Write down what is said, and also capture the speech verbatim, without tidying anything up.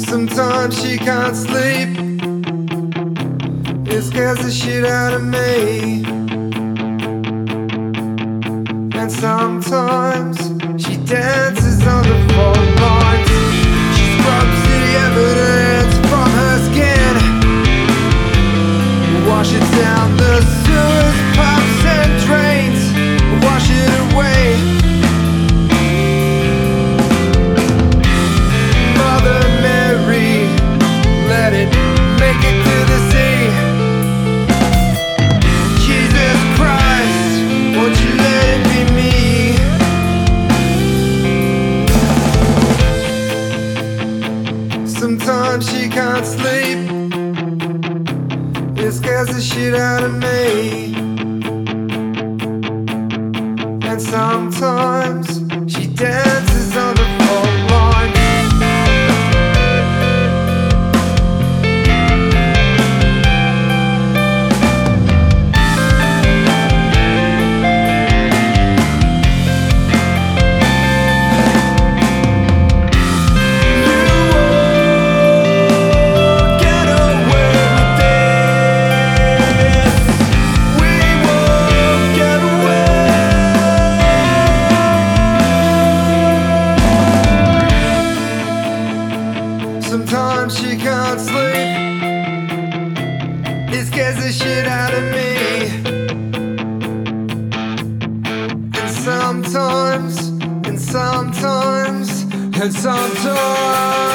Sometimes she can't sleep. It scares the shit out of me. And sometimes she dances on the fault lines. She scrubs the evidence from her skin, wash it down the sewers, pipes and drains, wash it away. Mother Mary, let it make it to the sea. Jesus Christ, won't you let it be me? Sometimes she can't sleep. It scares the shit out of me. And sometimes she dances on the fault line. Sometimes she can't sleep. It scares the shit out of me. And sometimes, and sometimes, and sometimes